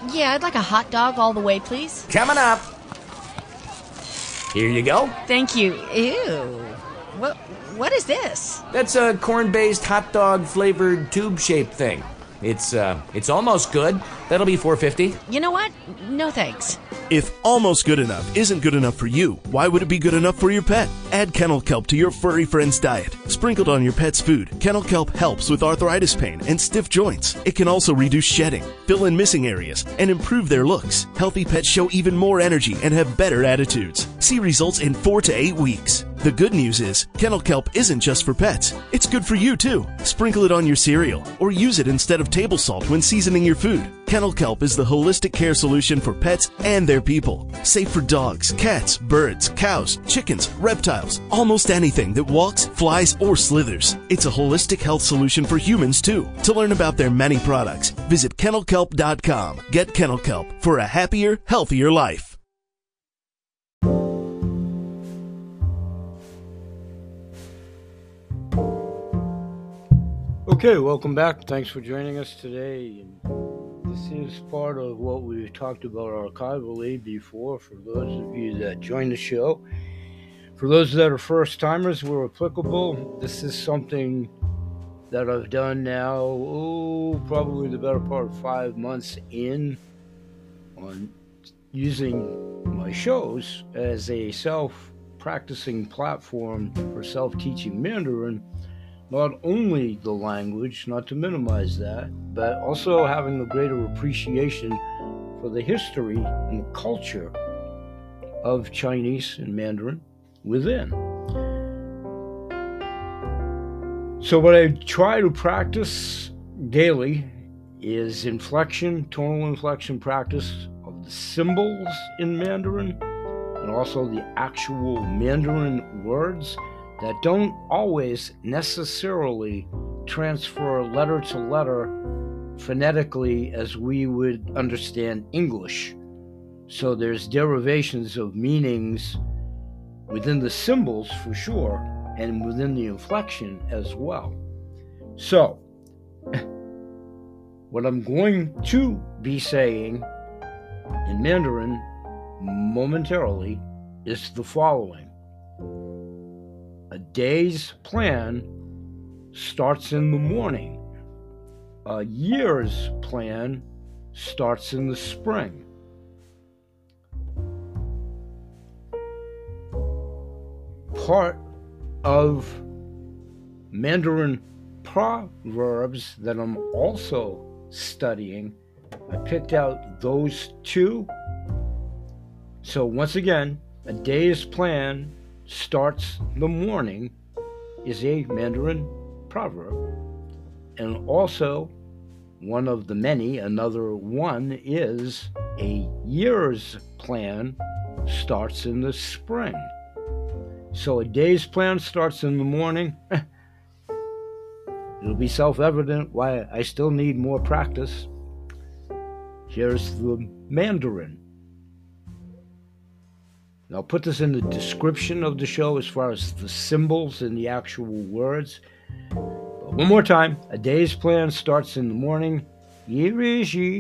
Yeah, I'd like a hot dog all the way, please. Coming up. Here you go. Thank you. Ew. What is this? That's a corn-based hot dog flavored tube-shaped thing. It's almost good. That'll be $4.50. You know what? No thanks. If almost good enough isn't good enough for you, why would it be good enough for your pet? Add kennel kelp to your furry friend's diet. Sprinkled on your pet's food, kennel kelp helps with arthritis pain and stiff joints. It can also reduce shedding, fill in missing areas, and improve their looks. Healthy pets show even more energy and have better attitudes. See results in 4 to 8 weeks. The good news is, kennel kelp isn't just for pets. It's good for you too. Sprinkle it on your cereal or use it instead of table salt when seasoning your food. Kennel kelp is the holistic care solution for pets and their people. Safe for dogs, cats, birds, cows, chickens, reptiles, almost anything that walks, flies, or slithers. It's a holistic health solution for humans too. To learn about their many products, visit kennelkelp.com. Get Kennel Kelp for a happier, healthier life. Okay, welcome back. Thanks for joining us today. This is part of what we've talked about archivally before for those of you that join the show. For those that are first timers, where applicable, this is something that I've done now, probably the better part of 5 months in on using my shows as a self-practicing platform for self-teaching Mandarin. Not only the language, not to minimize that, but also having a greater appreciation for the history and the culture of Chinese and Mandarin within. So what I try to practice daily is inflection, tonal inflection practice of the symbols in Mandarin, and also the actual Mandarin words that don't always necessarily transfer letter to letter phonetically as we would understand English. So there's derivations of meanings within the symbols for sure, and within the inflection as well. So, what I'm going to be saying in Mandarin momentarily is the following. A day's plan starts in the morning. A year's plan starts in the spring. Part of Mandarin proverbs that I'm also studying, I picked out those two. So once again, a day's plan starts the morning is a Mandarin proverb. And also, one of the many, another one is a year's plan starts in the spring. So a day's plan starts in the morning. It'll be self-evident why I still need more practice. Here's the Mandarin. I'll put this in the description of the show as far as the symbols and the actual words. But one more time, a day's plan starts in the morning. Yi ri ji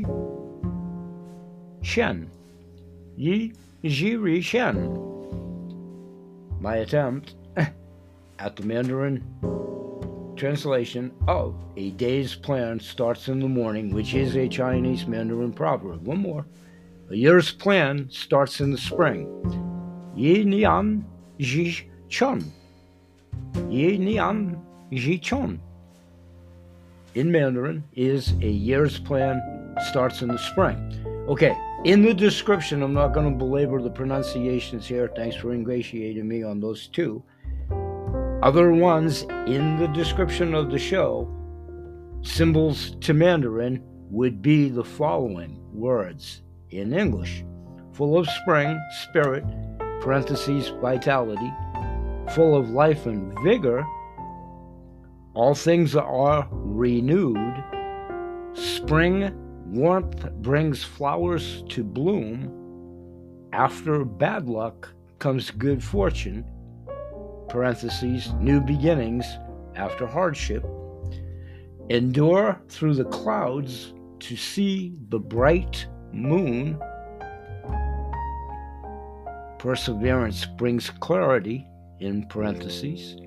shen. Yi ji ri shen. My attempt at the Mandarin translation of a day's plan starts in the morning, which is a Chinese Mandarin proverb. One more. A year's plan starts in the spring. Yi nian ji chun. Yi nian ji chun. In Mandarin is a year's plan starts in the spring. Okay, in the description, I'm not going to belabor the pronunciations here. Thanks for ingratiating me on those two. Other ones in the description of the show, symbols to Mandarin, would be the following words in English. Full of spring, spirit, parentheses, vitality, full of life and vigor, all things are renewed, spring warmth brings flowers to bloom, after bad luck comes good fortune, parentheses, new beginnings after hardship, endure through the clouds to see the bright moon. Perseverance brings clarity, in parentheses.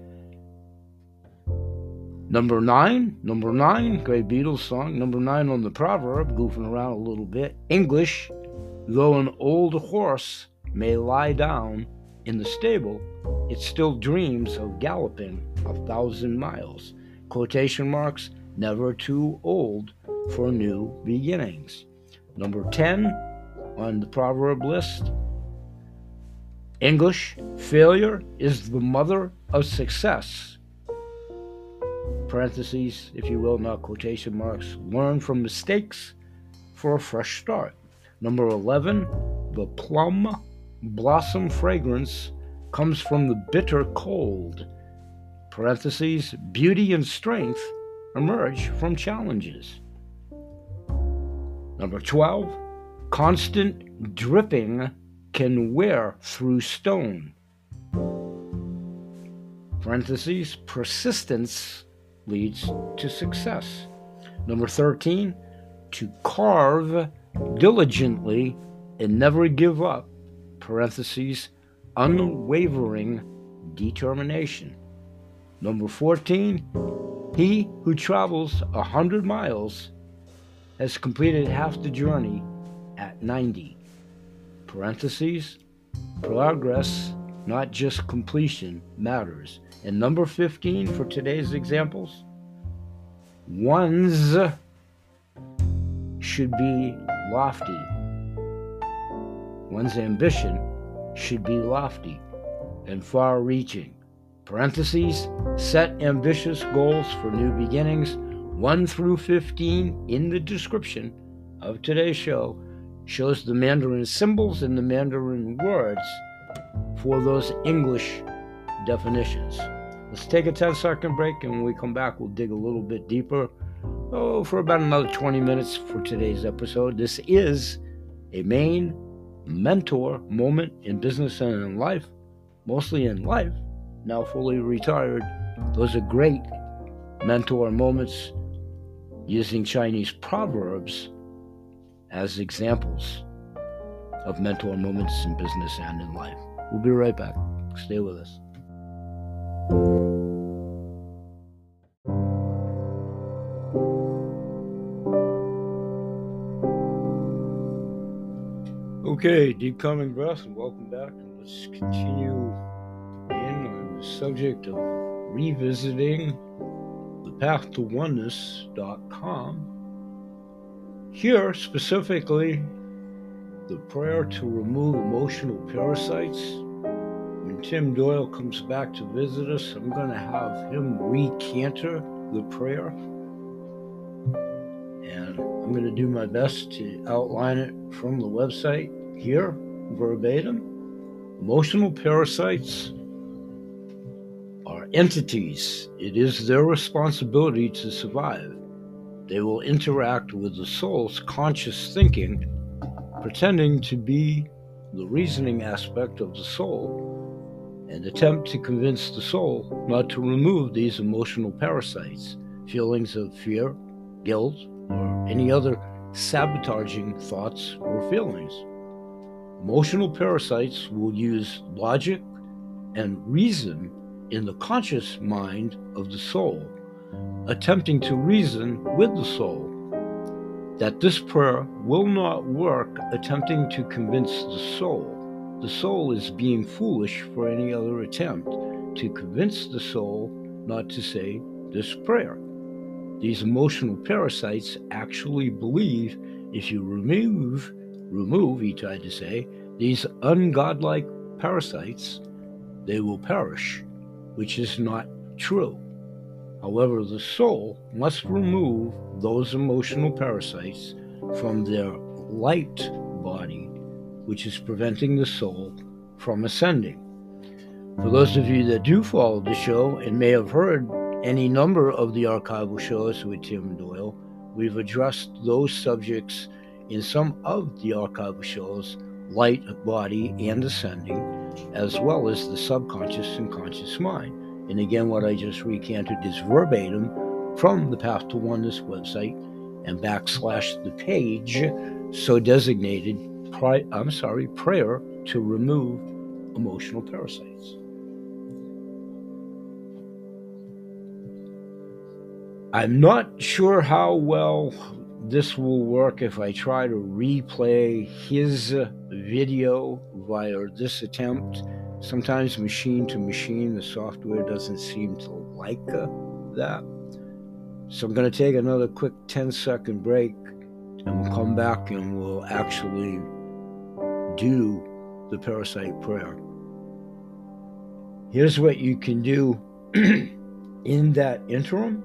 Number nine, great Beatles song. Number 9 on the proverb, goofing around a little bit. English, though an old horse may lie down in the stable, it still dreams of galloping 1,000 miles. Quotation marks, never too old for new beginnings. Number 10 on the proverb list. English, failure is the mother of success. Parentheses, if you will, not quotation marks. Learn from mistakes for a fresh start. Number 11, the plum blossom fragrance comes from the bitter cold. Parentheses, beauty and strength emerge from challenges. Number 12, constant dripping can wear through stone. Parentheses, persistence leads to success. Number 13, to carve diligently and never give up. Parentheses, unwavering determination. Number 14, he who travels 100 miles has completed half the journey at 90. Parentheses, progress, not just completion, matters. And number 15 for today's examples, one's should be lofty. One's ambition should be lofty and far-reaching. Parentheses, set ambitious goals for new beginnings. 1 through 15 in the description of today's show shows the Mandarin symbols and the Mandarin words for those English definitions. Let's take a 10-second break, and when we come back, we'll dig a little bit deeper. For about another 20 minutes for today's episode. This is a main mentor moment in business and in life, mostly in life, now fully retired. Those are great mentor moments using Chinese proverbs as examples of mentor moments in business and in life. We'll be right back. Stay with us. Okay, deep calming breath, and welcome back. Let's continue in on the subject of revisiting the path-to-oneness.com. Here, specifically, the prayer to remove emotional parasites. When Tim Doyle comes back to visit us, I'm going to have him recanter the prayer. And I'm going to do my best to outline it from the website here, verbatim. Emotional parasites are entities. It is their responsibility to survive. They will interact with the soul's conscious thinking, pretending to be the reasoning aspect of the soul, and attempt to convince the soul not to remove these emotional parasites, feelings of fear, guilt, or any other sabotaging thoughts or feelings. Emotional parasites will use logic and reason in the conscious mind of the soul, attempting to reason with the soul that this prayer will not work, attempting to convince the soul. The soul is being foolish for any other attempt to convince the soul not to say this prayer. These emotional parasites actually believe if you remove, he tried to say, these ungodlike parasites, they will perish, which is not true. However, the soul must remove those emotional parasites from their light body, which is preventing the soul from ascending. For those of you that do follow the show and may have heard any number of the archival shows with Tim Doyle, we've addressed those subjects in some of the archival shows, light body and ascending, as well as the subconscious and conscious mind. And again, what I just recanted is verbatim from the Path to Oneness website and / the page so designated prayer to remove emotional parasites. I'm not sure how well this will work if I try to replay his video via this attempt. Sometimes machine to machine, the software doesn't seem to like that. So I'm going to take another quick 10-second break, and we'll come back and we'll actually do the parasite prayer. Here's what you can do in that interim.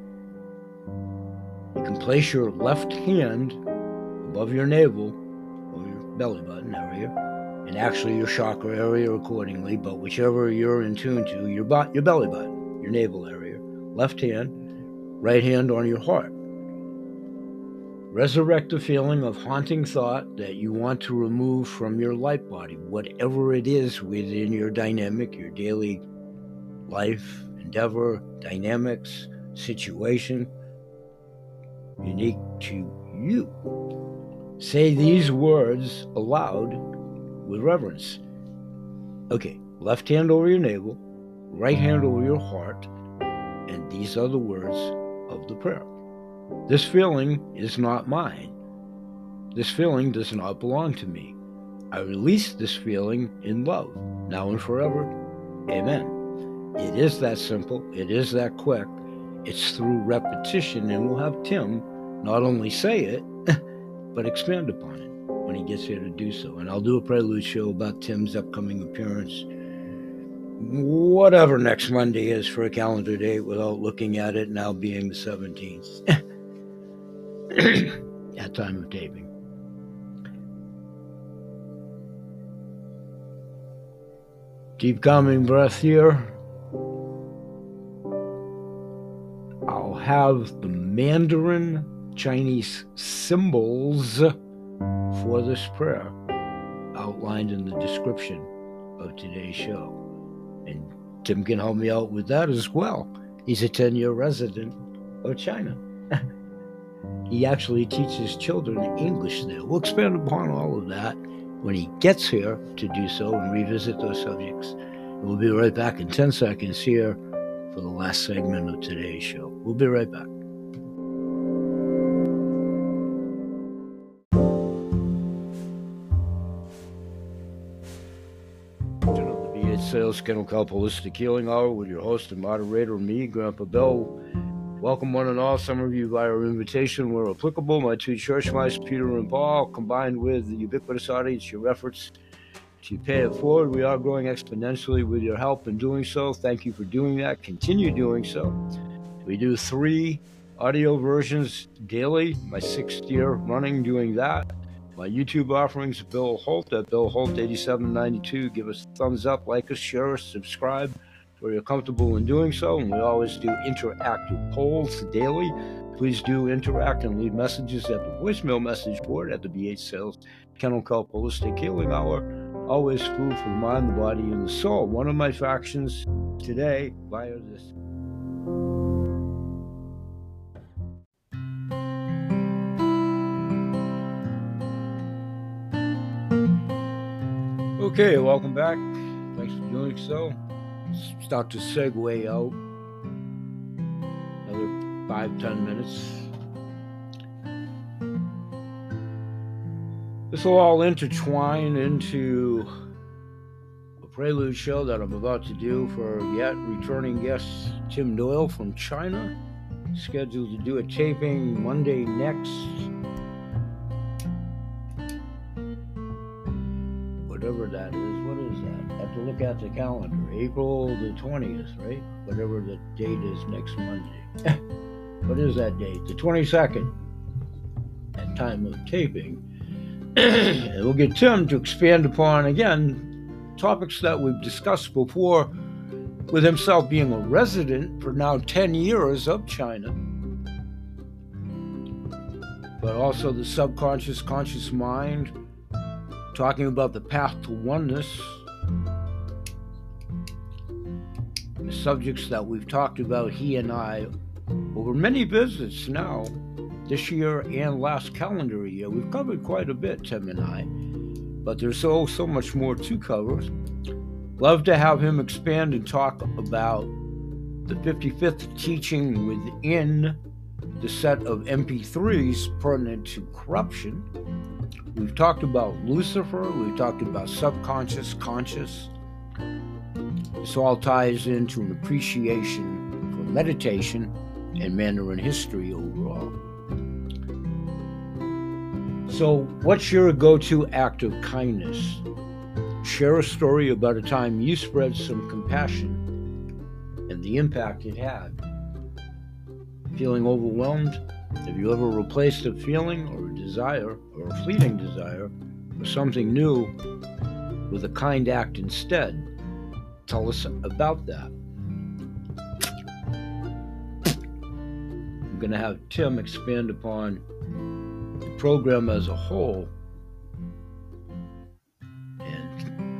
You can place your left hand above your navel or your belly button area, and actually your chakra area accordingly, but whichever you're in tune to, your belly button, your navel area, left hand, right hand on your heart. Resurrect the feeling of haunting thought that you want to remove from your light body, whatever it is within your dynamic, your daily life, endeavor, dynamics, situation, unique to you. Say these words aloud with reverence. Okay, left hand over your navel, right hand over your heart, and these are the words of the prayer. This feeling is not mine. This feeling does not belong to me. I release this feeling in love, now and forever. Amen. It is that simple. It is that quick. It's through repetition, and we'll have Tim not only say it, but expand upon it when he gets here to do so. And I'll do a prelude show about Tim's upcoming appearance, whatever next Monday is for a calendar date, without looking at it now being the 17th at time of taping. Deep calming breath here. I'll have the Mandarin Chinese symbols for this prayer outlined in the description of today's show. And Tim can help me out with that as well. He's a 10-year resident of China. He actually teaches children English there. We'll expand upon all of that when he gets here to do so and revisit those subjects. We'll be right back in 10 seconds here for the last segment of today's show. We'll be right back. Sales Kennel Kelp Holistic Healing Hour with your host and moderator, me, Grandpa Bill. Welcome one and all, some of you via invitation where applicable. My two church mice, Peter and Paul, combined with the ubiquitous audience, your efforts to pay it forward. We are growing exponentially with your help in doing so. Thank you for doing that. Continue doing so. We do 3 audio versions daily, my 6th year running doing that. My YouTube offerings, Bill Holt at Bill Holt 8792. Give us a thumbs up, like us, share us, subscribe where you're comfortable in doing so. And we always do interactive polls daily. Please do interact and leave messages at the voicemail message board at the BH Sales Kennel Kelp Holistic Healing Hour. Always food for the mind, the body, and the soul. One of my factions today via this. Okay, welcome back. Thanks for doing so. Let's start to segue out. Another 5-10 minutes. This will all intertwine into a prelude show that I'm about to do for yet returning guest Tim Doyle from China. Scheduled to do a taping Monday next. Whatever that is, what is that? I have to look at the calendar. April the 20th, right? Whatever the date is next Monday. What is that date? The 22nd at time of taping. And we'll get Tim to expand upon, again, topics that we've discussed before, with himself being a resident for now 10 years of China. But also the subconscious, conscious mind, talking about the path to oneness, the subjects that we've talked about, he and I, over many visits now, this year and last calendar year. We've covered quite a bit, Tim and I, but there's so much more to cover. Love to have him expand and talk about the 55th teaching within the set of MP3s pertinent to corruption. We've talked about Lucifer, we've talked about subconscious, conscious. This all ties into an appreciation for meditation and Mandarin history overall. So, what's your go-to act of kindness? Share a story about a time you spread some compassion and the impact it had. Feeling overwhelmed? Have you ever replaced a feeling or a desire, or a fleeting desire, for something new with a kind act instead? Tell us about that. I'm going to have Tim expand upon the program as a whole and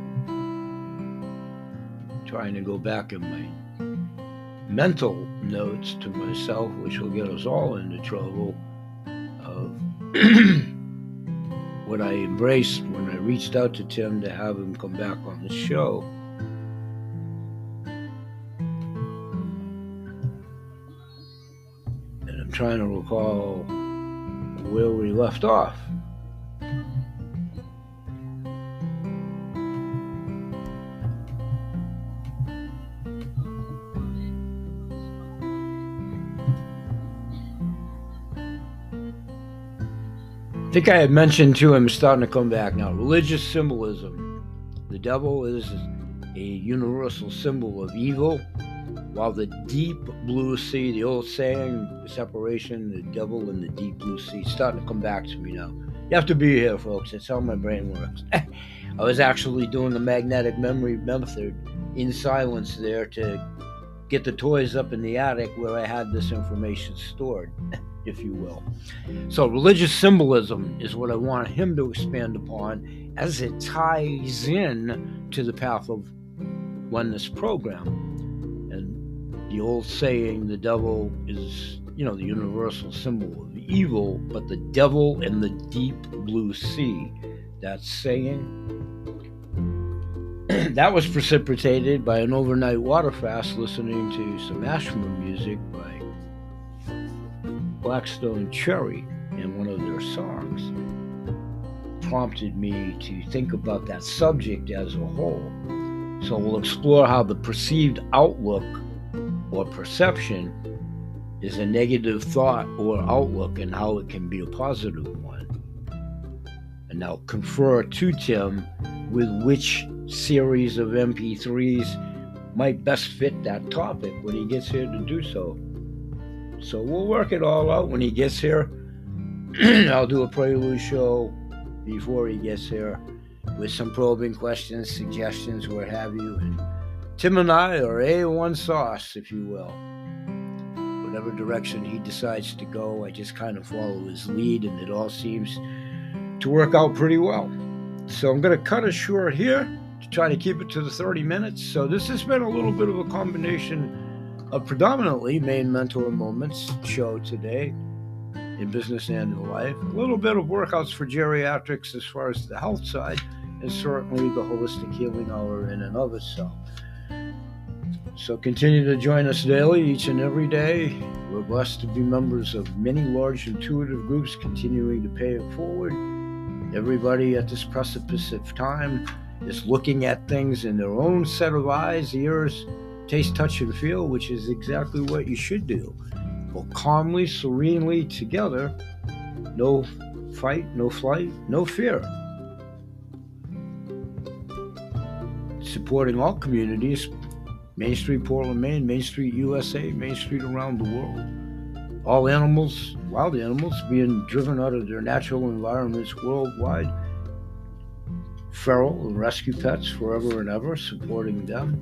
trying to go back in my mental notes to myself, which will get us all into trouble, of what I embraced when I reached out to Tim to have him come back on the show. And I'm trying to recall where we left off. I think I had mentioned to him, starting to come back now, religious symbolism. The devil is a universal symbol of evil, while the deep blue sea, the old saying, the separation, the devil and the deep blue sea, starting to come back to me now. You have to be here, folks. That's how my brain works. I was actually doing the magnetic memory method in silence there to get the toys up in the attic where I had this information stored, if you will. So religious symbolism is what I want him to expand upon as it ties in to the Path of Oneness program. And the old saying, the devil is, the universal symbol of evil, but the devil in the deep blue sea. That saying, that was precipitated by an overnight water fast listening to some Ashman music by Blackstone Cherry in one of their songs. Prompted me to think about that subject as a whole. So we'll explore how the perceived outlook or perception is a negative thought or outlook and how it can be a positive one. And now confer to Tim with which series of MP3s might best fit that topic when he gets here to do so. So we'll work it all out when he gets here. I'll do a prelude show before he gets here with some probing questions, suggestions, what have you. And Tim and I are A1 sauce, if you will. Whatever direction he decides to go, I just kind of follow his lead, and it all seems to work out pretty well. So I'm going to cut it short here to try to keep it to the 30 minutes. So this has been a little bit of a combination of predominantly Main Mentor Moments show today in business and in life. A little bit of workouts for geriatrics as far as the health side, and certainly the holistic healing hour in and of itself. So continue to join us daily, each and every day. We're blessed to be members of many large intuitive groups continuing to pay it forward. Everybody at this precipice of time is looking at things in their own set of eyes, ears, taste, touch, and feel, which is exactly what you should do. Go calmly, serenely together. No fight, no flight, no fear. Supporting all communities, Main Street, Portland, Maine, Main Street, USA, Main Street around the world. All animals, wild animals, being driven out of their natural environments worldwide. Feral and rescue pets forever and ever, supporting them.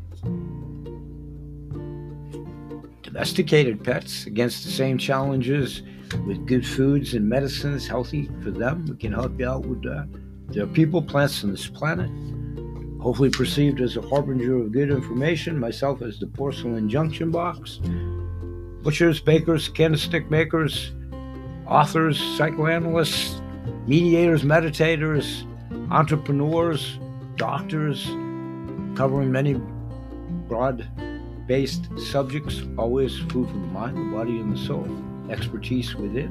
Domesticated pets against the same challenges with good foods and medicines, healthy for them. We can help you out with that. There are people, plants on this planet, hopefully perceived as a harbinger of good information, myself as the porcelain junction box. Butchers, bakers, candlestick makers, authors, psychoanalysts, mediators, meditators, entrepreneurs, doctors, covering many broad-based subjects, always food for the mind, the body, and the soul, expertise within.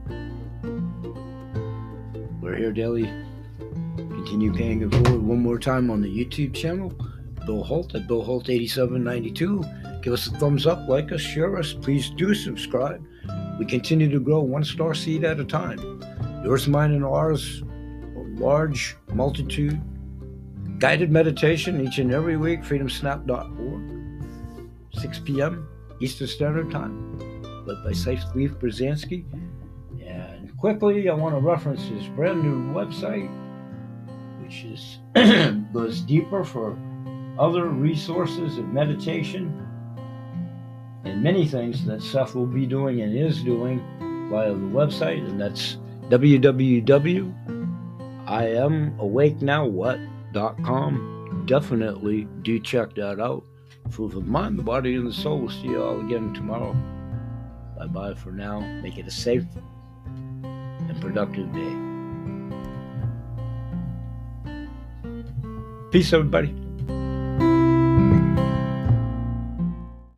We're here daily. Continue paying it forward one more time on the YouTube channel, Bill Holt at Bill Holt 8792. Give us a thumbs up, like us, share us. Please do subscribe. We continue to grow one star seed at a time. Yours, mine, and ours, a large multitude. Guided meditation each and every week, freedomsnap.org, 6 p.m. Eastern Standard Time, led by Saif Leaf Brzezinski. And quickly, I want to reference his brand new website, which is goes deeper for other resources of meditation and many things that Seth will be doing and is doing via the website, and that's www.IamAwakeNowWhat.com. Definitely do check that out. Food for the mind, the body, and the soul. We'll see you all again tomorrow. Bye-bye for now. Make it a safe and productive day. Peace, everybody.